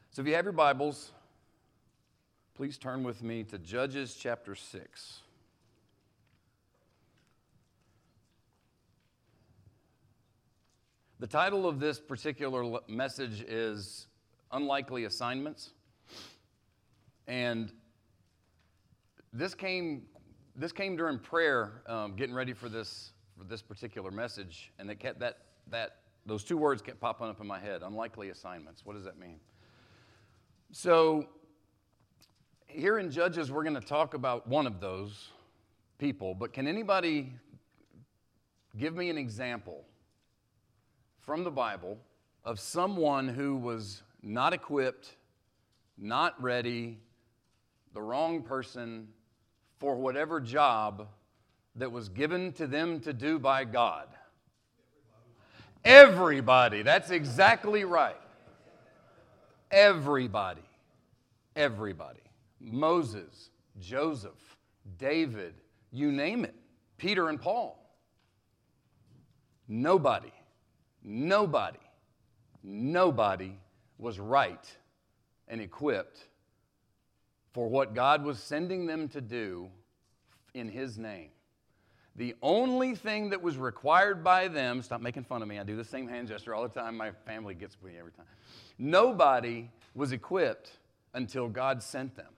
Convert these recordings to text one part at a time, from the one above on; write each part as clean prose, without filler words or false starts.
So if you have your Bibles, please turn with me to Judges chapter 6. The title of this particular message is Unlikely Assignments. And this came during prayer, getting ready for this particular message, and those two words kept popping up in my head. Unlikely assignments. What does that mean? So here in Judges, we're going to talk about one of those people. But can anybody give me an example from the Bible of someone who was not equipped, not ready, the wrong person for whatever job that was given to them to do by God? Everybody. That's exactly right. Everybody. Moses, Joseph, David, you name it. Peter and Paul. Nobody was right and equipped for what God was sending them to do in His name. The only thing that was required by them, stop making fun of me, I do the same hand gesture all the time, my family gets me every time. Nobody was equipped until God sent them.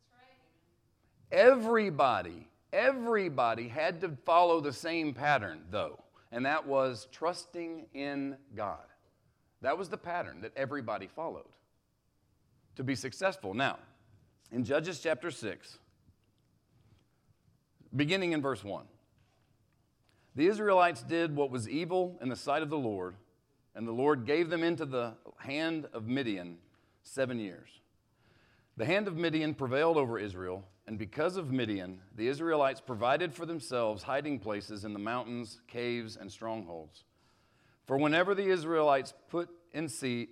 Everybody had to follow the same pattern, though, and that was trusting in God. That was the pattern that everybody followed to be successful. Now, in Judges chapter 6, beginning in verse 1, the Israelites did what was evil in the sight of the Lord, and the Lord gave them into the hand of Midian 7 years. The hand of Midian prevailed over Israel, and because of Midian, the Israelites provided for themselves hiding places in the mountains, caves, and strongholds. Whenever the Israelites put in seed,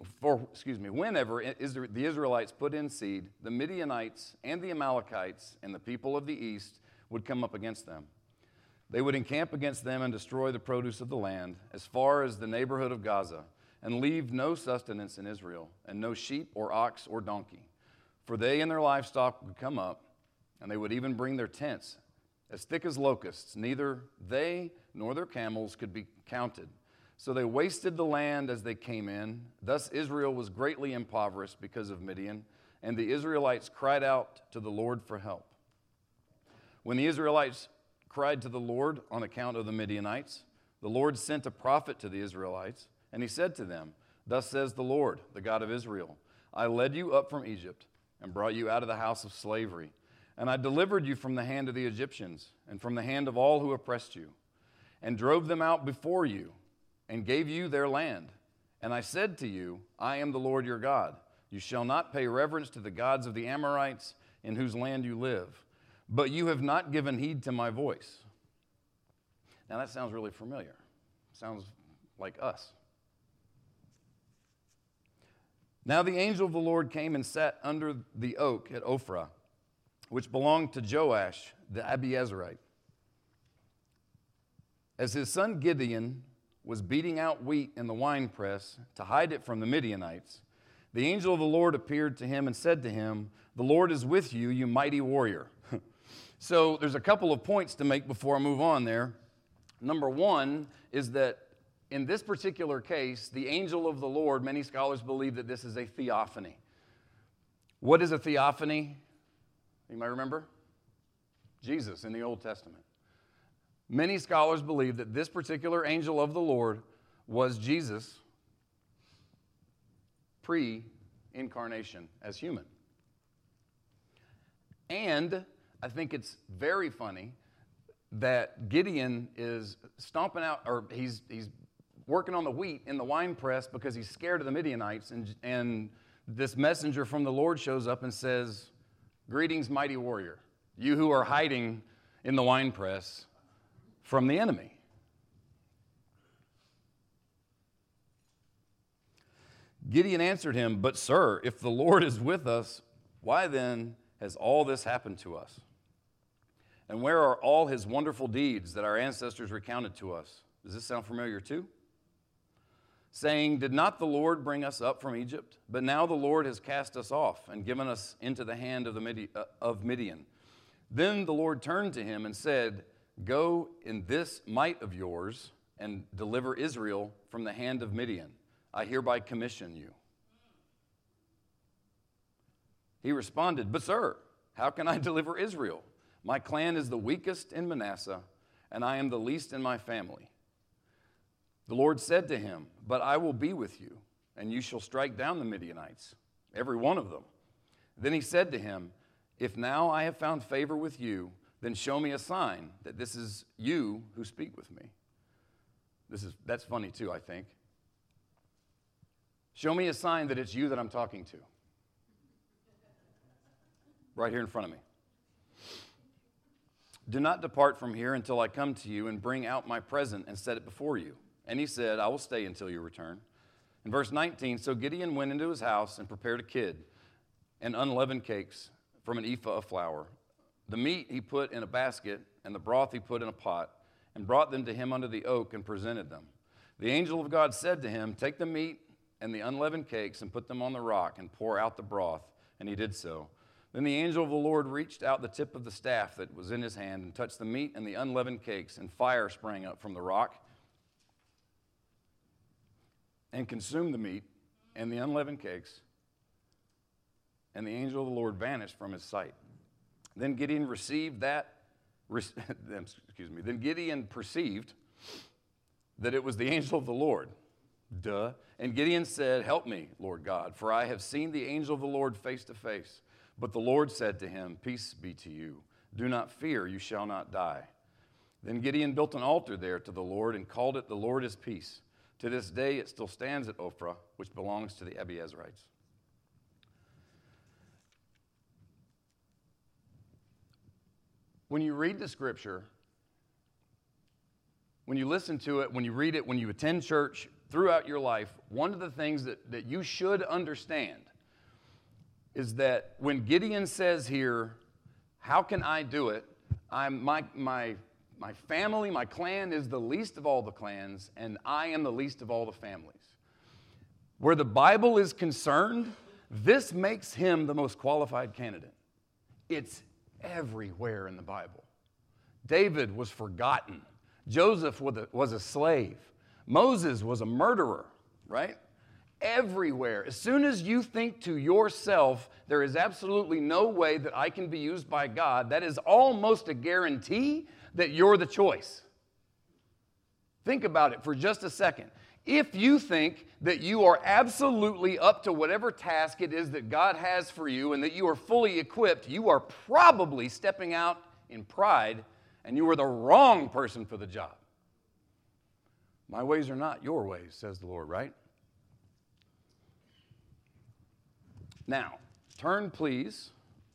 the Midianites and the Amalekites and the people of the east would come up against them. They would encamp against them and destroy the produce of the land as far as the neighborhood of Gaza, and leave no sustenance in Israel, and no sheep or ox or donkey. For they and their livestock would come up, and they would even bring their tents as thick as locusts. Neither they nor their camels could be counted. So they wasted the land as they came in. Thus Israel was greatly impoverished because of Midian, and the Israelites cried out to the Lord for help. When the Israelites cried to the Lord on account of the Midianites, the Lord sent a prophet to the Israelites, and he said to them, "Thus says the Lord, the God of Israel, I led you up from Egypt and brought you out of the house of slavery, and I delivered you from the hand of the Egyptians and from the hand of all who oppressed you, and drove them out before you and gave you their land. And I said to you, I am the Lord your God. You shall not pay reverence to the gods of the Amorites in whose land you live. But you have not given heed to my voice." Now that sounds really familiar. Sounds like us. Now the angel of the Lord came and sat under the oak at Ophrah, which belonged to Joash the Abiezrite. As his son Gideon was beating out wheat in the winepress to hide it from the Midianites, the angel of the Lord appeared to him and said to him, "The Lord is with you, you mighty warrior." So there's a couple of points to make before I move on there. Number one is that in this particular case, the angel of the Lord, many scholars believe that this is a theophany. What is a theophany? You might remember? Jesus in the Old Testament. Many scholars believe that this particular angel of the Lord was Jesus pre-incarnation as human. And I think it's very funny that Gideon is stomping out, or he's working on the wheat in the winepress because he's scared of the Midianites, and this messenger from the Lord shows up and says, "Greetings, mighty warrior, you who are hiding in the winepress from the enemy." Gideon answered him, "But sir, if the Lord is with us, why then has all this happened to us? And where are all his wonderful deeds that our ancestors recounted to us?" Does this sound familiar too? saying, "Did not the Lord bring us up from Egypt? But now the Lord has cast us off and given us into the hand of Midian." Then the Lord turned to him and said, "Go in this might of yours and deliver Israel from the hand of Midian. I hereby commission you." He responded, "But sir, how can I deliver Israel? My clan is the weakest in Manasseh, and I am the least in my family." The Lord said to him, "But I will be with you, and you shall strike down the Midianites, every one of them." Then he said to him, "If now I have found favor with you, then show me a sign that this is you who speak with me." That's funny too, I think. Show me a sign that it's you that I'm talking to. Right here in front of me. "Do not depart from here until I come to you and bring out my present and set it before you." And he said, "I will stay until you return." In verse 19, so Gideon went into his house and prepared a kid and unleavened cakes from an ephah of flour. The meat he put in a basket, and the broth he put in a pot, and brought them to him under the oak and presented them. The angel of God said to him, "Take the meat and the unleavened cakes and put them on the rock and pour out the broth." And he did so. Then the angel of the Lord reached out the tip of the staff that was in his hand and touched the meat and the unleavened cakes, and fire sprang up from the rock and consumed the meat and the unleavened cakes, and the angel of the Lord vanished from his sight. Then Gideon perceived that it was the angel of the Lord. Duh. And Gideon said, "Help me, Lord God, for I have seen the angel of the Lord face to face." But the Lord said to him, "Peace be to you. Do not fear, you shall not die." Then Gideon built an altar there to the Lord and called it "The Lord is Peace." To this day it still stands at Ophrah, which belongs to the Abiezrites. When you read the scripture, when you listen to it, when you read it, when you attend church throughout your life, one of the things that you should understand is that when Gideon says here, "How can I do it? My family, my clan is the least of all the clans, and I am the least of all the families." Where the Bible is concerned, this makes him the most qualified candidate. It's everywhere in the Bible. David was forgotten. Joseph was a slave. Moses was a murderer, right? Everywhere. As soon as you think to yourself, there is absolutely no way that I can be used by God, that is almost a guarantee that you're the choice. Think about it for just a second. If you think that you are absolutely up to whatever task it is that God has for you and that you are fully equipped, you are probably stepping out in pride and you are the wrong person for the job. My ways are not your ways, says the Lord, right? Now, turn please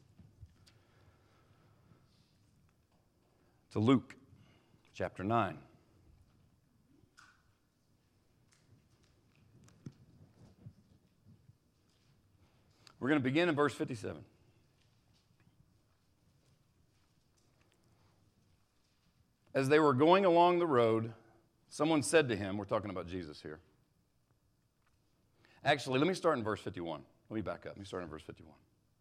to Luke chapter 9. We're going to begin in verse 57. As they were going along the road, someone said to him, we're talking about Jesus here. Actually, let me start in verse 51. Let me back up. Let me start in verse 51.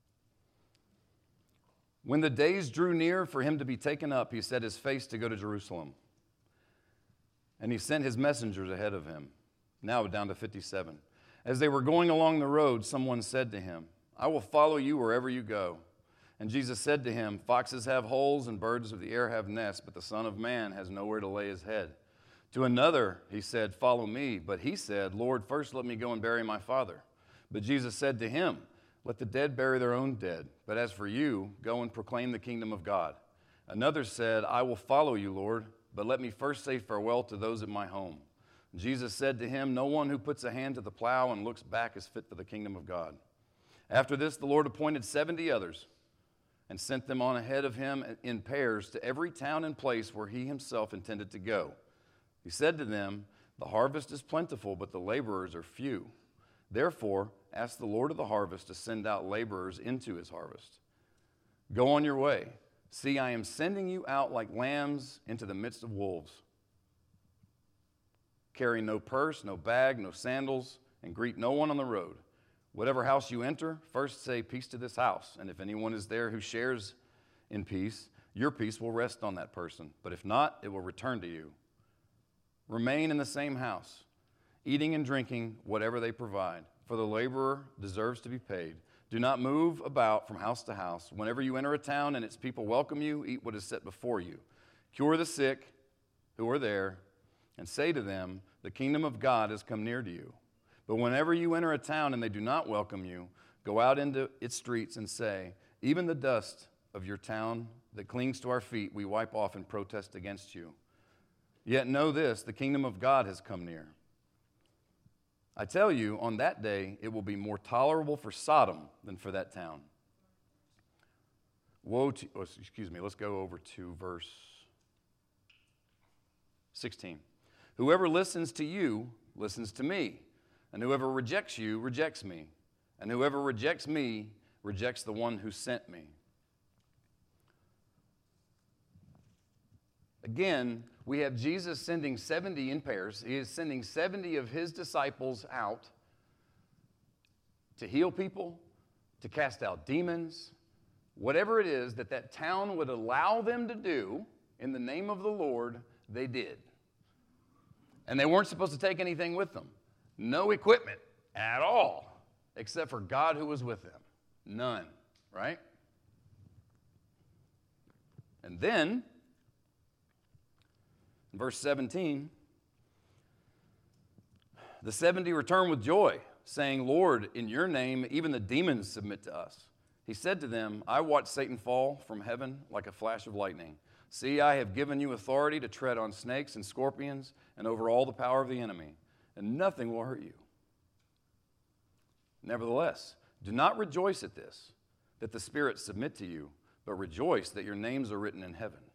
When the days drew near for him to be taken up, he set his face to go to Jerusalem. And he sent his messengers ahead of him. Now down to 57. As they were going along the road, someone said to him, "I will follow you wherever you go." And Jesus said to him, "Foxes have holes and birds of the air have nests, but the Son of Man has nowhere to lay his head." To another he said, "Follow me." But he said, "Lord, first let me go and bury my father." But Jesus said to him, "Let the dead bury their own dead. But as for you, go and proclaim the kingdom of God." Another said, "I will follow you, Lord, but let me first say farewell to those at my home." Jesus said to him, "No one who puts a hand to the plow and looks back is fit for the kingdom of God." After this, the Lord appointed 70 others and sent them on ahead of him in pairs to every town and place where he himself intended to go. He said to them, "The harvest is plentiful, but the laborers are few. Therefore, ask the Lord of the harvest to send out laborers into his harvest. Go on your way. See, I am sending you out like lambs into the midst of wolves." Carry no purse, no bag, no sandals, and greet no one on the road. Whatever house you enter, first say, 'Peace to this house.' And if anyone is there who shares in peace, your peace will rest on that person. But if not, it will return to you. Remain in the same house, eating and drinking whatever they provide, for the laborer deserves to be paid. Do not move about from house to house. Whenever you enter a town and its people welcome you, eat what is set before you. Cure the sick who are there, and say to them, 'The kingdom of God has come near to you.' But whenever you enter a town and they do not welcome you, go out into its streets and say, 'Even the dust of your town that clings to our feet we wipe off in protest against you. Yet know this, the kingdom of God has come near. I tell you, on that day it will be more tolerable for Sodom than for that town." Let's go over to verse 16. "Whoever listens to you listens to me, and whoever rejects you rejects me, and whoever rejects me rejects the one who sent me." Again, we have Jesus sending 70 in pairs. He is sending 70 of his disciples out to heal people, to cast out demons, whatever it is that town would allow them to do in the name of the Lord, they did. And they weren't supposed to take anything with them. No equipment at all, except for God who was with them. None, right? And then, in verse 17, the 70 returned with joy, saying, "Lord, in your name even the demons submit to us." He said to them, "I watched Satan fall from heaven like a flash of lightning. See, I have given you authority to tread on snakes and scorpions and over all the power of the enemy, and nothing will hurt you. Nevertheless, do not rejoice at this, that the spirits submit to you, but rejoice that your names are written in heaven."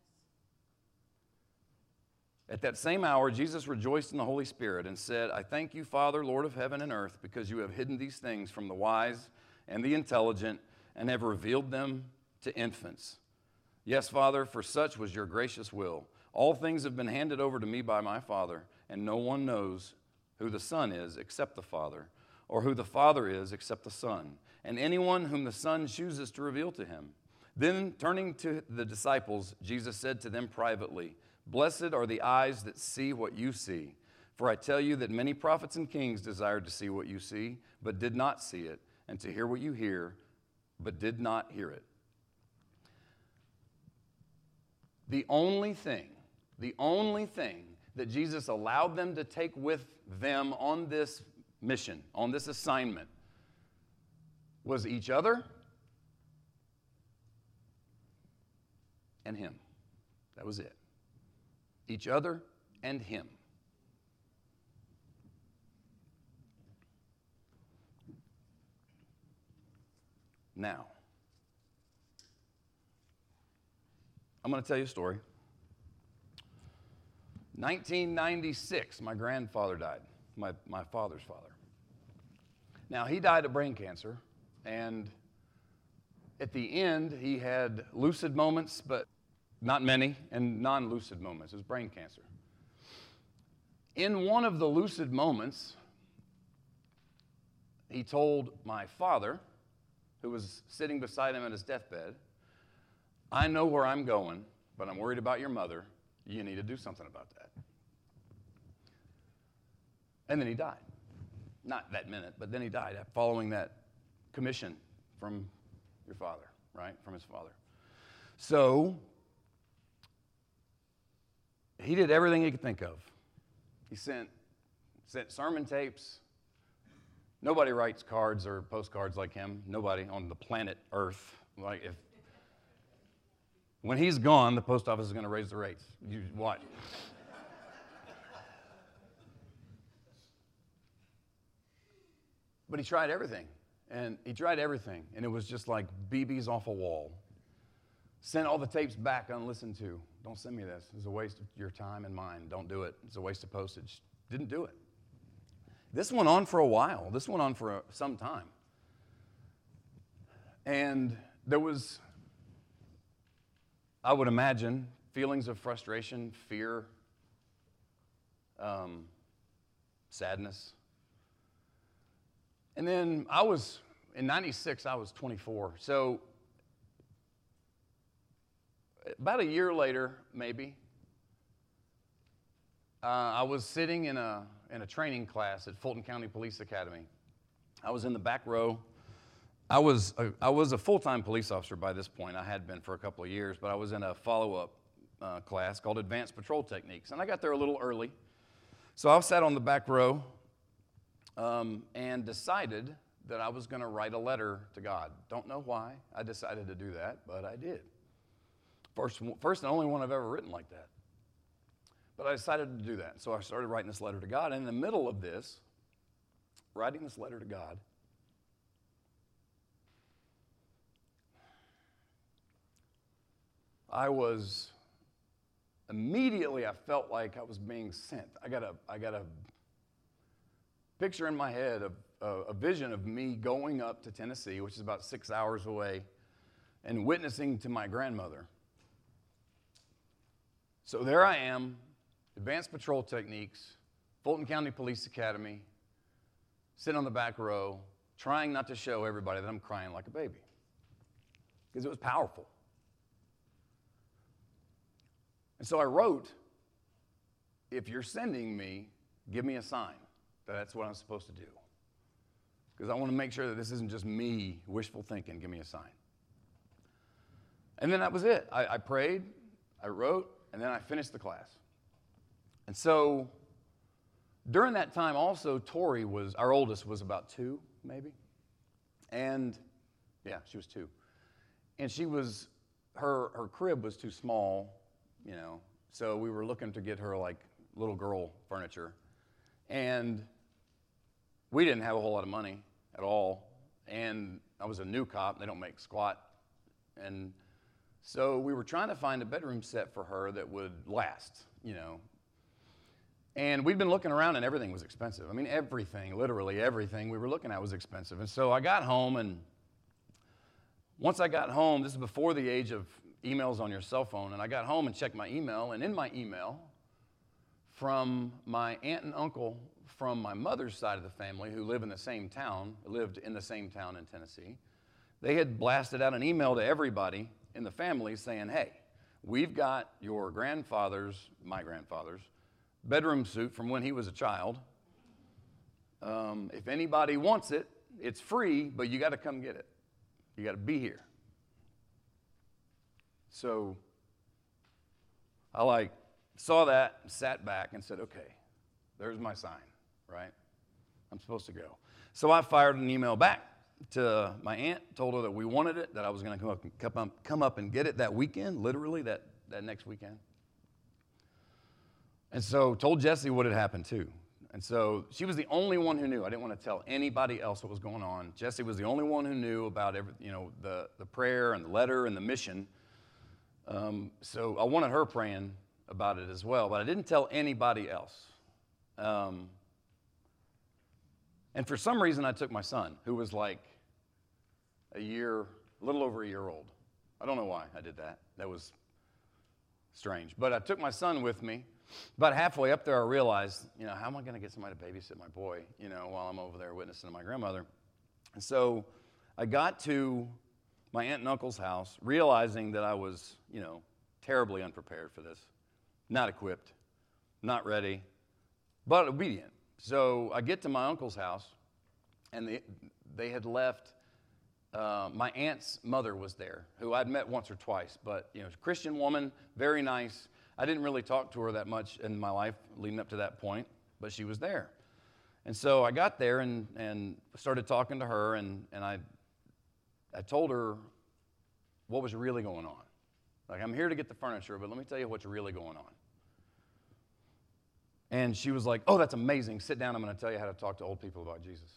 At that same hour, Jesus rejoiced in the Holy Spirit and said, "I thank you, Father, Lord of heaven and earth, because you have hidden these things from the wise and the intelligent and have revealed them to infants. Yes, Father, for such was your gracious will. All things have been handed over to me by my Father, and no one knows who the Son is except the Father, or who the Father is except the Son, and anyone whom the Son chooses to reveal to him." Then, turning to the disciples, Jesus said to them privately, "Blessed are the eyes that see what you see. For I tell you that many prophets and kings desired to see what you see, but did not see it, and to hear what you hear, but did not hear it." The only thing that Jesus allowed them to take with them on this mission, on this assignment, was each other and him. That was it. Each other and him. Now, I'm going to tell you a story. 1996, my grandfather died, my father's father. Now, he died of brain cancer, and at the end, he had lucid moments, but not many, and non-lucid moments. It was brain cancer. In one of the lucid moments, he told my father, who was sitting beside him at his deathbed, "I know where I'm going, but I'm worried about your mother. You need to do something about that." And then he died. Not that minute, but then he died following that commission from your father, right? From his father. So, he did everything he could think of. He sent sermon tapes. Nobody writes cards or postcards like him. Nobody on the planet Earth. When he's gone, the post office is going to raise the rates. You watch. But he tried everything, and it was just like BBs off a wall. Sent all the tapes back unlistened to. "Don't send me this. It's a waste of your time and mine. Don't do it. It's a waste of postage." Didn't do it. This went on for a while. This went on for some time. And there was, I would imagine, feelings of frustration, fear, sadness. And then in 96, I was 24. So about a year later, maybe, I was sitting in a training class at Fulton County Police Academy. I was in the back row. I was a full-time police officer by this point. I had been for a couple of years, but I was in a follow-up class called Advanced Patrol Techniques, and I got there a little early. So I sat on the back row and decided that I was going to write a letter to God. Don't know why I decided to do that, but I did. First and only one I've ever written like that. But I decided to do that. So I started writing this letter to God. And in the middle of this, writing this letter to God, I felt like I was being sent. I got a picture in my head of a vision of me going up to Tennessee, which is about 6 hours away, and witnessing to my grandmother. So there I am, Advanced Patrol Techniques, Fulton County Police Academy, sitting on the back row, trying not to show everybody that I'm crying like a baby, because it was powerful. And so I wrote, if you're sending me, give me a sign that that's what I'm supposed to do. Because I want to make sure that this isn't just me wishful thinking, give me a sign. And then that was it. I prayed, I wrote, and then I finished the class. And so during that time also, Tori our oldest was about 2, maybe. And yeah, she was 2. And her crib was too small, so we were looking to get her like little girl furniture. And we didn't have a whole lot of money at all. And I was a new cop, they don't make squat. And so we were trying to find a bedroom set for her that would last, And we'd been looking around and everything was expensive. I mean, everything, literally everything we were looking at was expensive. And so I got home, and once I got home, this is before the age of emails on your cell phone, and I got home and checked my email, and in my email from my aunt and uncle from my mother's side of the family who lived in the same town in Tennessee, they had blasted out an email to everybody in the family saying, hey, we've got your my grandfather's, bedroom suit from when he was a child. If anybody wants it, it's free, but you got to come get it. You got to be here. So I saw that, sat back, and said, okay, there's my sign, right? I'm supposed to go. So I fired an email back to my aunt, told her that we wanted it, that I was going to come up and get it that weekend, literally that next weekend. And so told Jessie what had happened too. And so she was the only one who knew. I didn't want to tell anybody else what was going on. Jessie was the only one who knew about the prayer and the letter and the mission. So I wanted her praying about it as well, but I didn't tell anybody else. And for some reason, I took my son, who was like a little over a year old. I don't know why I did that. That was strange. But I took my son with me. About halfway up there, I realized, how am I going to get somebody to babysit my boy, while I'm over there witnessing to my grandmother? And so I got to my aunt and uncle's house, realizing that I was, terribly unprepared for this, not equipped, not ready, but obedient. So I get to my uncle's house, and they had left. My aunt's mother was there, who I'd met once or twice, but Christian woman, very nice. I didn't really talk to her that much in my life leading up to that point, but she was there. And so I got there and started talking to her, and I told her what was really going on. Like, I'm here to get the furniture, but let me tell you what's really going on. And she was like, oh, that's amazing. Sit down. I'm going to tell you how to talk to old people about Jesus.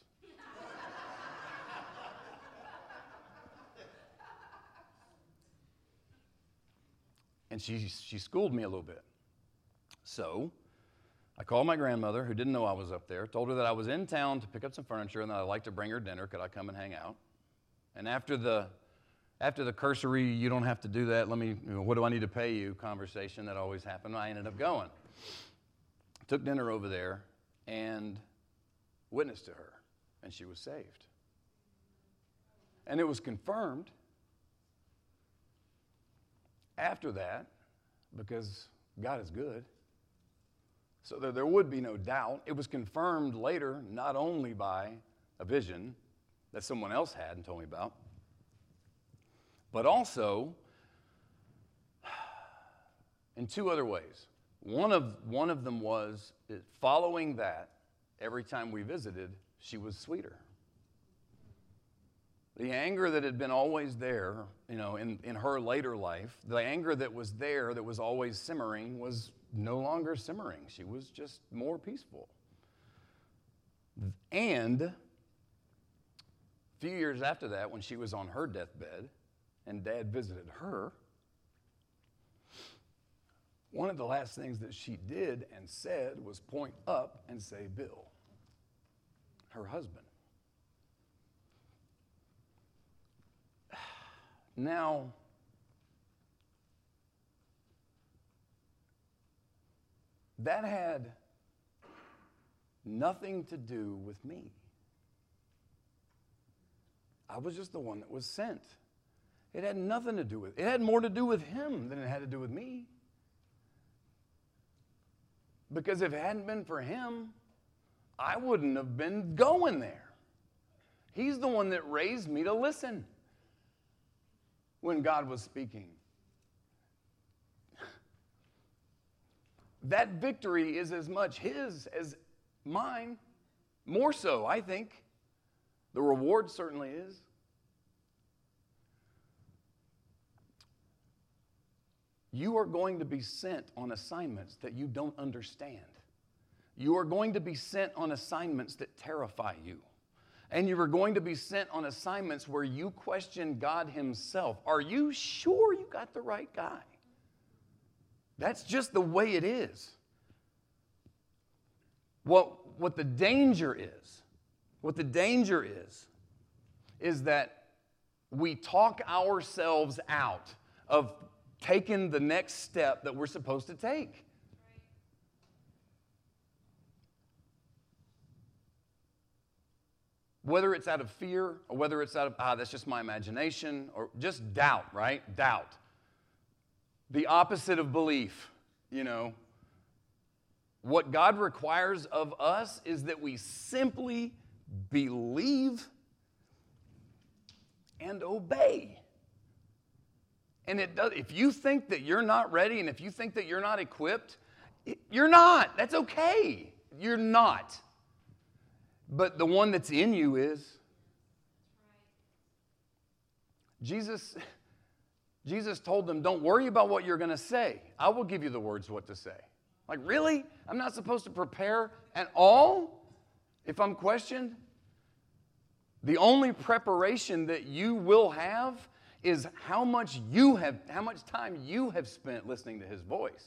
And she schooled me a little bit. So I called my grandmother, who didn't know I was up there, told her that I was in town to pick up some furniture and that I'd like to bring her dinner. Could I come and hang out? And after the cursory, you don't have to do that, what do I need to pay you conversation that always happened, I ended up going. took dinner over there and witnessed to her, and she was saved. And it was confirmed after that, because God is good, so that there would be no doubt. It was confirmed later, not only by a vision that someone else had and told me about, but also in two other ways. One of them was that following that, every time we visited, she was sweeter. The anger that had been always there, in her later life, the anger that was there, that was always simmering, was no longer simmering. She was just more peaceful. And a few years after that, when she was on her deathbed and Dad visited her, one of the last things that she did and said was point up and say, Bill, her husband. Now, that had nothing to do with me. I was just the one that was sent. It had nothing to do with it. It had more to do with him than it had to do with me. Because if it hadn't been for him, I wouldn't have been going there. He's the one that raised me to listen when God was speaking. That victory is as much his as mine. More so, I think. The reward certainly is. You are going to be sent on assignments that you don't understand. You are going to be sent on assignments that terrify you. And you are going to be sent on assignments where you question God himself. Are you sure you got the right guy? That's just the way it is. What the danger is that we talk ourselves out of taking the next step that we're supposed to take. Whether it's out of fear or whether it's out of, that's just my imagination, or just doubt, right? Doubt. The opposite of belief, What God requires of us is that we simply believe and obey. And it does. If you think that you're not ready and if you think that you're not equipped, you're not. That's okay. You're not. But the one that's in you is. Jesus told them, don't worry about what you're going to say. I will give you the words what to say. Like, really? I'm not supposed to prepare at all if I'm questioned? The only preparation that you will have is how much time you have spent listening to his voice.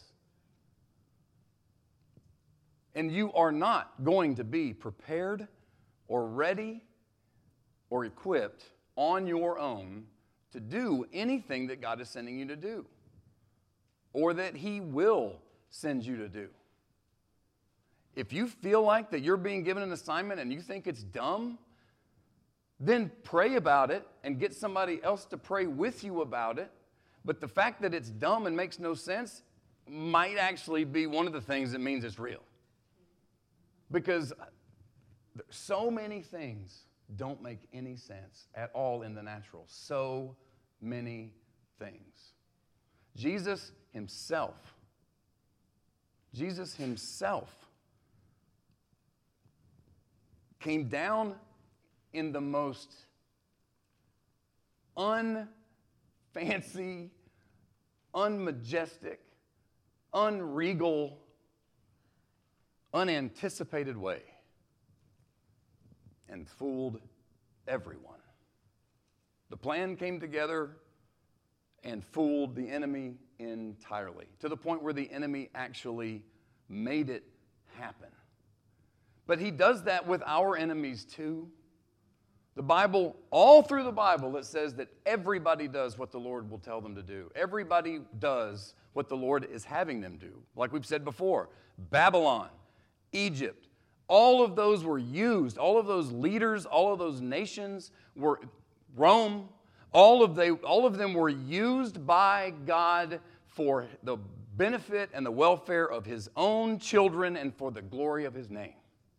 And you are not going to be prepared or ready or equipped on your own to do anything that God is sending you to do, or that he will send you to do. If you feel like that you're being given an assignment and you think it's dumb, then pray about it and get somebody else to pray with you about it. But the fact that it's dumb and makes no sense might actually be one of the things that means it's real. Because so many things don't make any sense at all in the natural. So many things. Jesus himself came down in the most unfancy, unmajestic, unregal, unanticipated way and fooled everyone. The plan came together and fooled the enemy entirely, to the point where the enemy actually made it happen. But he does that with our enemies too. The Bible, all through the Bible, it says that everybody does what the Lord will tell them to do. Everybody does what the Lord is having them do. Like we've said before, Babylon Egypt. All of those were used. All of those leaders, all of those nations were Rome. All of them were used by God for the benefit and the welfare of his own children and for the glory of his name.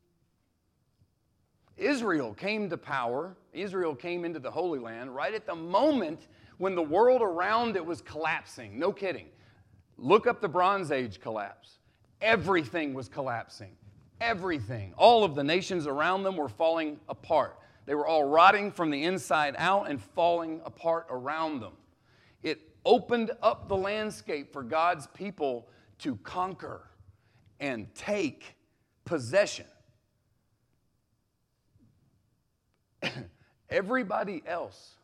Israel came to power. Israel came into the Holy Land right at the moment when the world around it was collapsing. No kidding. Look up the Bronze Age collapse. Everything was collapsing. Everything. All of the nations around them were falling apart. They were all rotting from the inside out and falling apart around them. It opened up the landscape for God's people to conquer and take possession. Everybody else,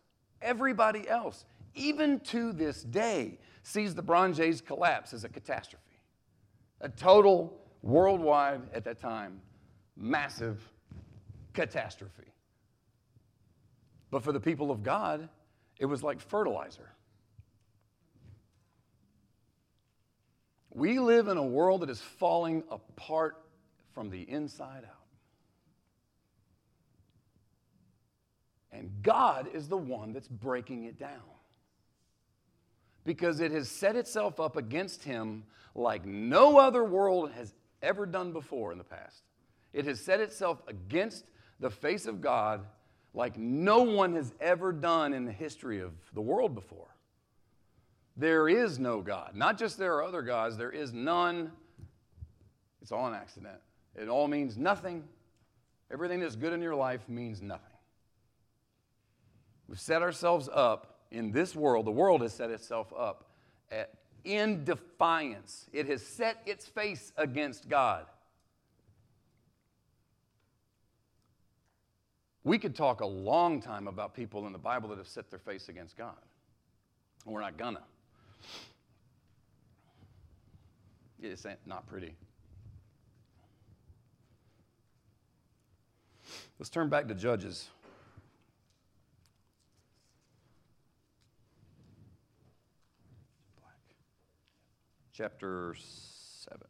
even to this day, sees the Bronze Age collapse as a catastrophe. A total, worldwide, at that time, massive catastrophe. But for the people of God, it was like fertilizer. We live in a world that is falling apart from the inside out. And God is the one that's breaking it down. Because it has set itself up against him like no other world has ever done before in the past. It has set itself against the face of God like no one has ever done in the history of the world before. There is no God. Not just there are other gods, there is none. It's all an accident. It all means nothing. Everything that's good in your life means nothing. We've set ourselves up in this world. The world has set itself up in defiance. It has set its face against God. We could talk a long time about people in the Bible that have set their face against God. We're not gonna. It's not pretty. Let's turn back to Judges. Chapter 7.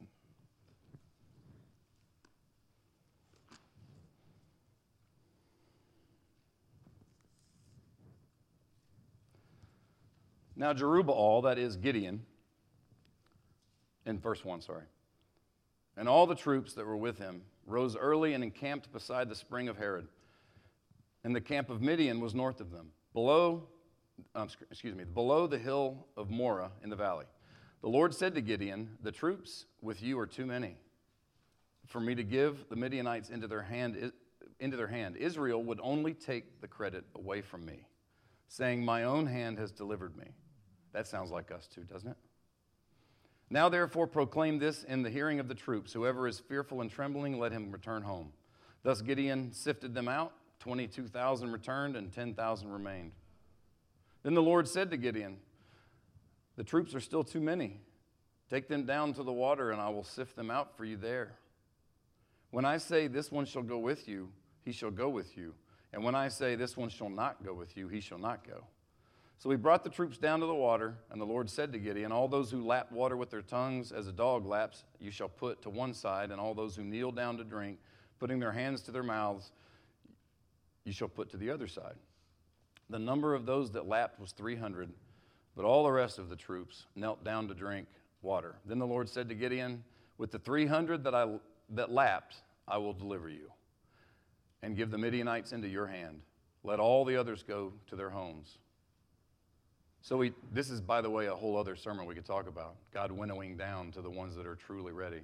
Now Jerubbaal, that is Gideon, in verse 1, and all the troops that were with him rose early and encamped beside the spring of Harod. And the camp of Midian was north of them, below the hill of Moreh in the valley. The Lord said to Gideon, "The troops with you are too many for me to give the Midianites into their hand. Israel would only take the credit away from me, saying, 'My own hand has delivered me.'" That sounds like us too, doesn't it? "Now therefore proclaim this in the hearing of the troops. Whoever is fearful and trembling, let him return home." Thus Gideon sifted them out. 22,000 returned and 10,000 remained. Then the Lord said to Gideon, "The troops are still too many. Take them down to the water, and I will sift them out for you there. When I say this one shall go with you, he shall go with you. And when I say this one shall not go with you, he shall not go." So he brought the troops down to the water, and the Lord said to Gideon, "All those who lap water with their tongues as a dog laps, you shall put to one side, and all those who kneel down to drink, putting their hands to their mouths, you shall put to the other side." The number of those that lapped was 300, but all the rest of the troops knelt down to drink water. Then the Lord said to Gideon, "With the 300 that lapped, I will deliver you, and give the Midianites into your hand. Let all the others go to their homes." So this is, by the way, a whole other sermon we could talk about. God winnowing down to the ones that are truly ready.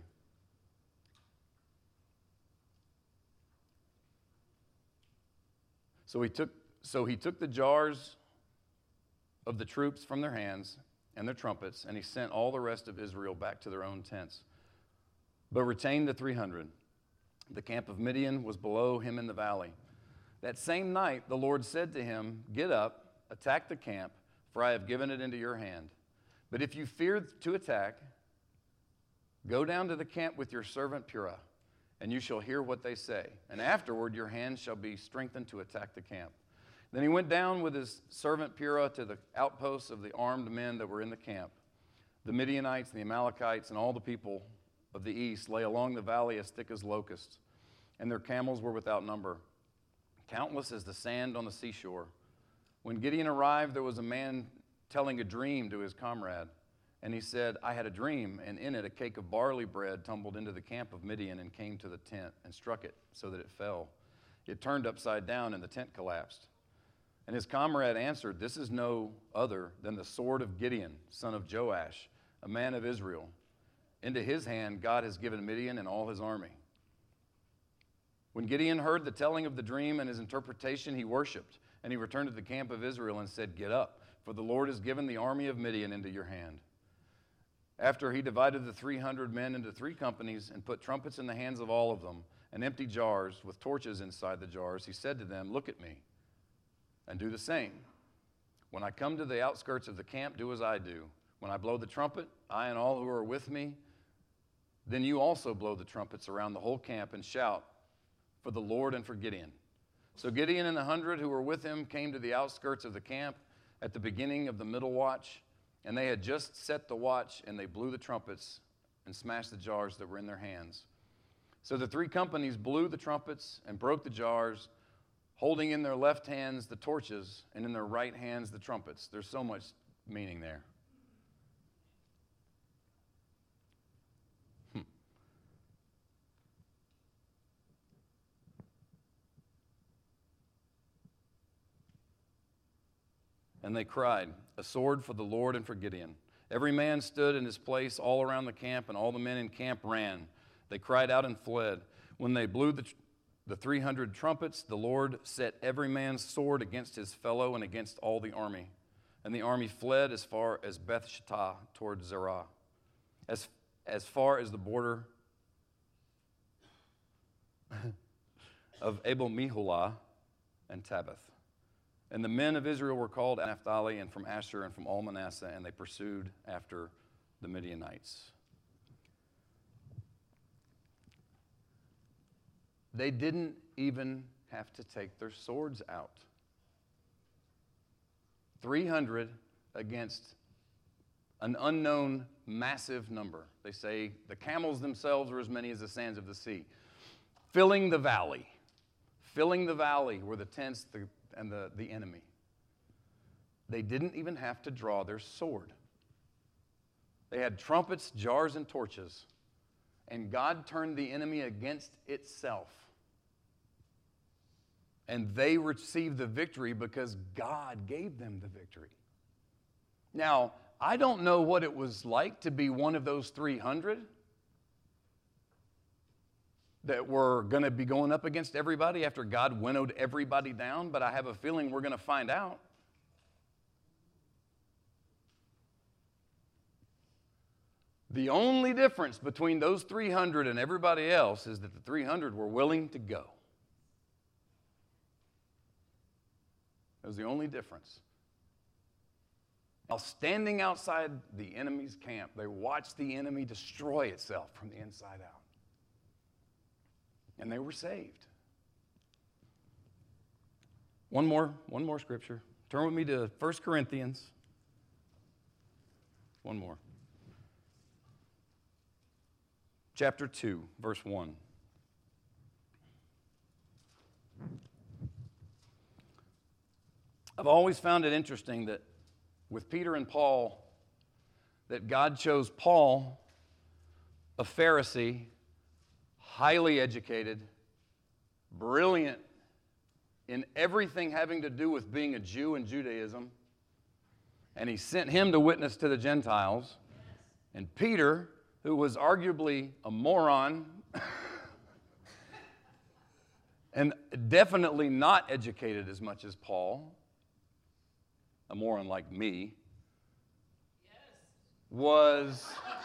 So he took the jars of the troops from their hands and their trumpets, and he sent all the rest of Israel back to their own tents, but retained the 300. The camp of Midian was below him in the valley. That same night the Lord said to him, "Get up, attack the camp, for I have given it into your hand. But if you fear to attack, go down to the camp with your servant Purah, and you shall hear what they say. And afterward your hand shall be strengthened to attack the camp." Then he went down with his servant Purah to the outposts of the armed men that were in the camp, the Midianites and the Amalekites and all the people of the east lay along the valley as thick as locusts, and their camels were without number, countless as the sand on the seashore. When Gideon arrived, there was a man telling a dream to his comrade. And he said, I had a dream, and in it a cake of barley bread tumbled into the camp of Midian and came to the tent and struck it so that it fell. It turned upside down, and the tent collapsed. And his comrade answered, This is no other than the sword of Gideon, son of Joash, a man of Israel. Into his hand God has given Midian and all his army. When Gideon heard the telling of the dream and his interpretation, he worshipped, and he returned to the camp of Israel and said, Get up, for the Lord has given the army of Midian into your hand. After he divided the 300 men into 3 companies and put trumpets in the hands of all of them and empty jars with torches inside the jars, he said to them, Look at me and do the same. When I come to the outskirts of the camp, do as I do. When I blow the trumpet, I and all who are with me, then you also blow the trumpets around the whole camp and shout for the Lord and for Gideon. So Gideon and the 100 who were with him came to the outskirts of the camp at the beginning of the middle watch, and they had just set the watch, and they blew the trumpets and smashed the jars that were in their hands. So the 3 companies blew the trumpets and broke the jars, holding in their left hands the torches and in their right hands the trumpets. There's so much meaning there. And they cried, A sword for the Lord and for Gideon. Every man stood in his place all around the camp, and all the men in camp ran. They cried out and fled. When they blew the 300 trumpets, the Lord set every man's sword against his fellow and against all the army. And the army fled as far as Beth Shittah toward Zerah, as far as the border of Abel Meholah and Tabbath. And the men of Israel were called Naphtali and from Asher and from all Manasseh, and they pursued after the Midianites. They didn't even have to take their swords out. 300 against an unknown massive number. They say the camels themselves were as many as the sands of the sea. Filling the valley were the tents and the enemy. They didn't even have to draw their sword. They had trumpets, jars, and torches, and God turned the enemy against itself. And they received the victory because God gave them the victory. Now, I don't know what it was like to be one of those 300 that were going to be going up against everybody after God winnowed everybody down, but I have a feeling we're going to find out. The only difference between those 300 and everybody else is that the 300 were willing to go. That was the only difference. While standing outside the enemy's camp, they watched the enemy destroy itself from the inside out. And they were saved. One more scripture. Turn with me to 1 Corinthians. One more. Chapter 2, verse 1. I've always found it interesting that with Peter and Paul, that God chose Paul, a Pharisee, highly educated, brilliant in everything having to do with being a Jew in Judaism, and he sent him to witness to the Gentiles. And Peter, who was arguably a moron and definitely not educated as much as Paul, a moron like me, was...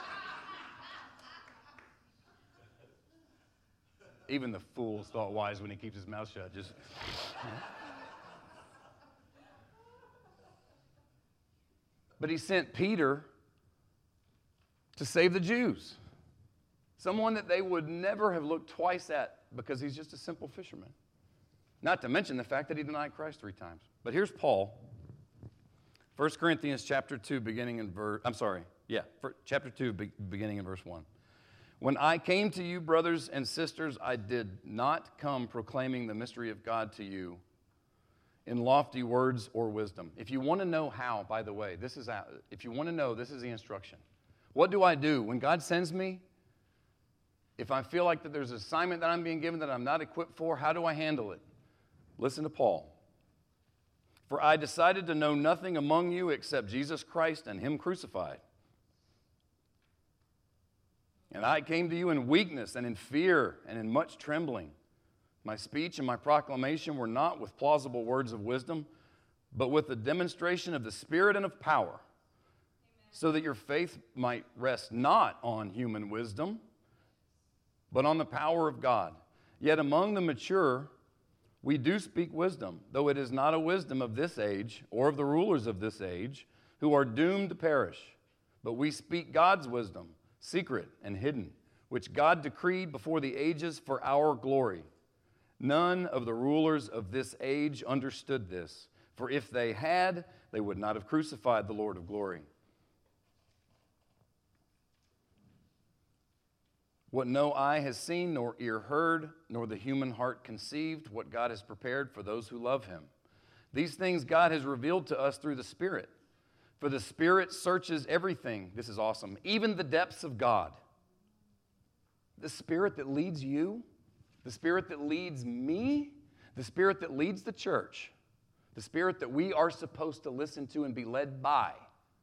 Even the fool's thought wise when he keeps his mouth shut. But he sent Peter to save the Jews. Someone that they would never have looked twice at because he's just a simple fisherman. Not to mention the fact that he denied Christ 3 times. But here's Paul. 1 Corinthians chapter 2, beginning in verse... chapter 2, beginning in verse 1. When I came to you, brothers and sisters, I did not come proclaiming the mystery of God to you in lofty words or wisdom. If you want to know how, by the way, this is the instruction. What do I do when God sends me? If I feel like that there's an assignment that I'm being given that I'm not equipped for, how do I handle it? Listen to Paul. For I decided to know nothing among you except Jesus Christ and Him crucified. And I came to you in weakness and in fear and in much trembling. My speech and my proclamation were not with plausible words of wisdom, but with the demonstration of the Spirit and of power, so that your faith might rest not on human wisdom, but on the power of God. Yet among the mature, we do speak wisdom, though it is not a wisdom of this age or of the rulers of this age, who are doomed to perish. But we speak God's wisdom, secret and hidden, which God decreed before the ages for our glory. None of the rulers of this age understood this, for if they had, they would not have crucified the Lord of glory. What no eye has seen, nor ear heard, nor the human heart conceived, what God has prepared for those who love Him. These things God has revealed to us through the Spirit. For the Spirit searches everything. This is awesome. Even the depths of God. The Spirit that leads you, the Spirit that leads me, the Spirit that leads the church, the Spirit that we are supposed to listen to and be led by.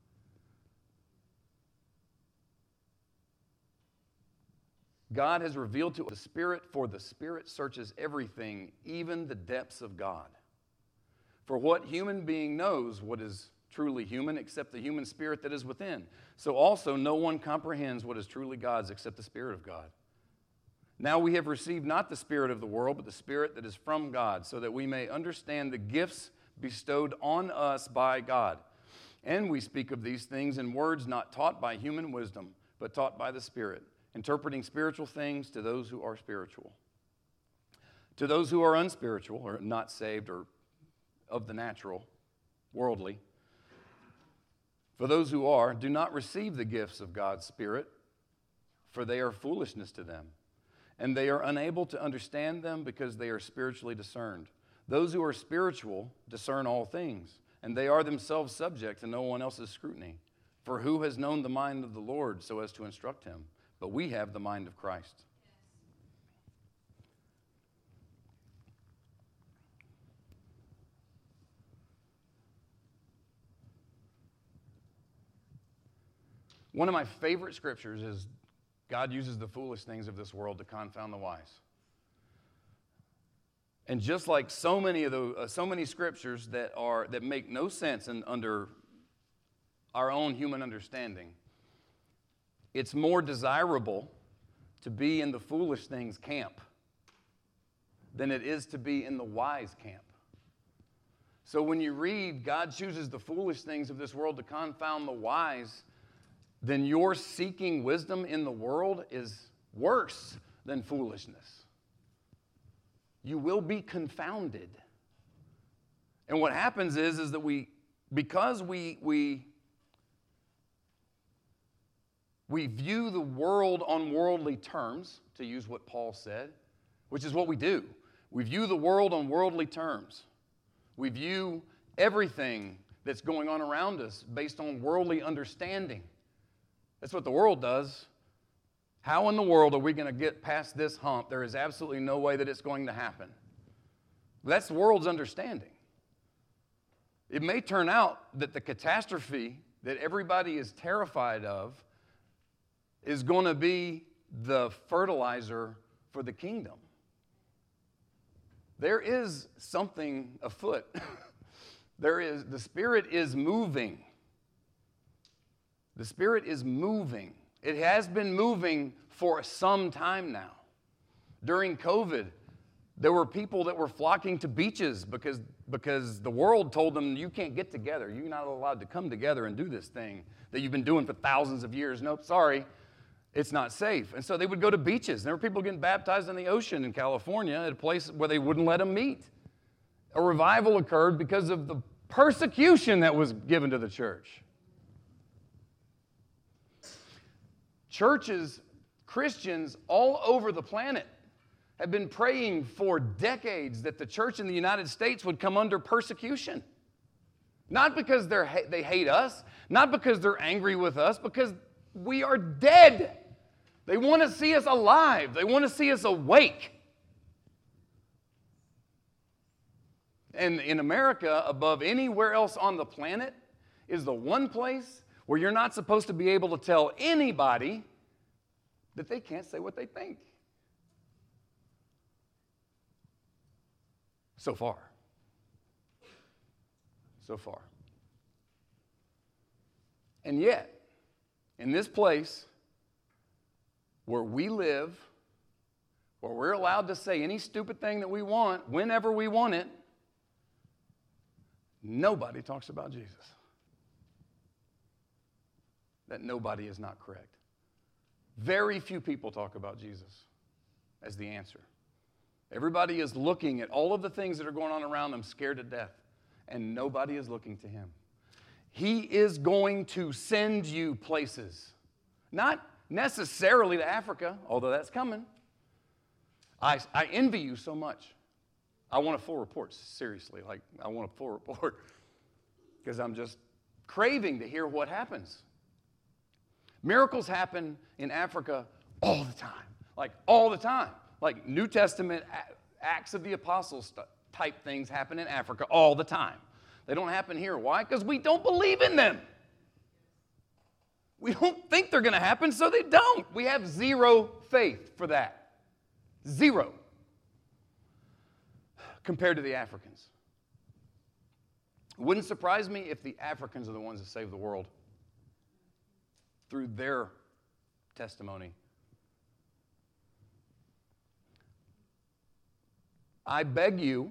God has revealed to us the Spirit, for the Spirit searches everything, even the depths of God. For what human being knows what is truly human except the human spirit that is within? So also no one comprehends what is truly God's except the Spirit of God. Now we have received not the spirit of the world, but the Spirit that is from God, so that we may understand the gifts bestowed on us by God. And we speak of these things in words not taught by human wisdom, but taught by the Spirit, interpreting spiritual things to those who are spiritual. To those who are unspiritual, or not saved, or of the natural, worldly, for those who are, do not receive the gifts of God's Spirit, for they are foolishness to them, and they are unable to understand them because they are spiritually discerned. Those who are spiritual discern all things, and they are themselves subject to no one else's scrutiny. For who has known the mind of the Lord so as to instruct him? But we have the mind of Christ. One of my favorite scriptures is God uses the foolish things of this world to confound the wise. And just like so many scriptures that make no sense under our own human understanding, it's more desirable to be in the foolish things camp than it is to be in the wise camp. So when you read God chooses the foolish things of this world to confound the wise, then your seeking wisdom in the world is worse than foolishness. You will be confounded. And what happens is that because we view the world on worldly terms, to use what Paul said, which is what we do. We view the world on worldly terms. We view everything that's going on around us based on worldly understanding. That's what the world does. How in the world are we going to get past this hump? There is absolutely no way that it's going to happen. That's the world's understanding. It may turn out that the catastrophe that everybody is terrified of is going to be the fertilizer for the kingdom. There is something afoot. The Spirit is moving. The Spirit is moving. It has been moving for some time now. During COVID, there were people that were flocking to beaches because the world told them, you can't get together. You're not allowed to come together and do this thing that you've been doing for thousands of years. Nope, sorry, it's not safe. And so they would go to beaches. There were people getting baptized in the ocean in California at a place where they wouldn't let them meet. A revival occurred because of the persecution that was given to the church. Churches Christians all over the planet have been praying for decades that the church in the United States would come under persecution. Not because they hate us, not because they're angry with us, because we are dead. They want to see us alive. They want to see us awake. And in America, above anywhere else on the planet, is the one place where you're not supposed to be able to tell anybody that they can't say what they think. So far. So far. And yet, in this place where we live, where we're allowed to say any stupid thing that we want, whenever we want it, nobody talks about Jesus. That nobody is not correct. Very few people talk about Jesus as the answer. Everybody is looking at all of the things that are going on around them, scared to death, and nobody is looking to him. He is going to send you places. Not necessarily to Africa, although that's coming. I envy you so much. I want a full report, seriously. Like, I want a full report because I'm just craving to hear what happens. Miracles happen in Africa all the time. Like, all the time. Like, New Testament, Acts of the Apostles type things happen in Africa all the time. They don't happen here. Why? Because we don't believe in them. We don't think they're going to happen, so they don't. We have zero faith for that. Zero. Compared to the Africans. It wouldn't surprise me if the Africans are the ones that save the world through their testimony. I beg you,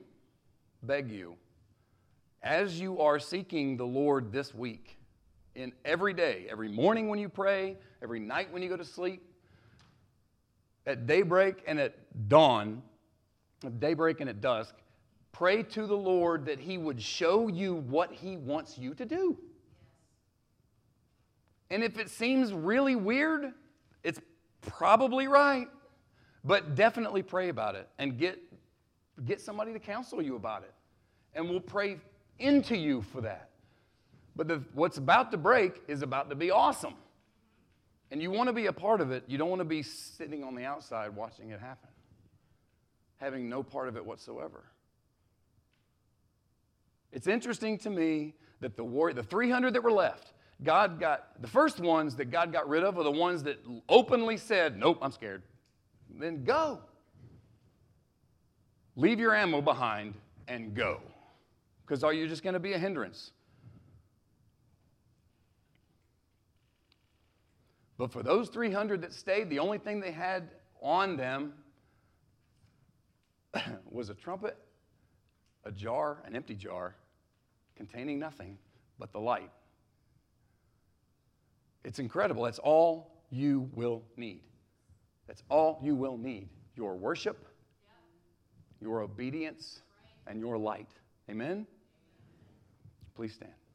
as you are seeking the Lord this week, in every day, every morning when you pray, every night when you go to sleep, at daybreak and at dawn, at daybreak and at dusk, pray to the Lord that he would show you what he wants you to do. And if it seems really weird, it's probably right. But definitely pray about it and get somebody to counsel you about it. And we'll pray into you for that. But what's about to break is about to be awesome. And you want to be a part of it. You don't want to be sitting on the outside watching it happen, having no part of it whatsoever. It's interesting to me that the 300 that were left, the first ones that God got rid of are the ones that openly said, nope, I'm scared. Then go. Leave your ammo behind and go. Because are you just going to be a hindrance? But for those 300 that stayed, the only thing they had on them was a trumpet, a jar, an empty jar, containing nothing but the light. It's incredible. That's all you will need. That's all you will need. Your worship, your obedience, and your light. Amen? Please stand.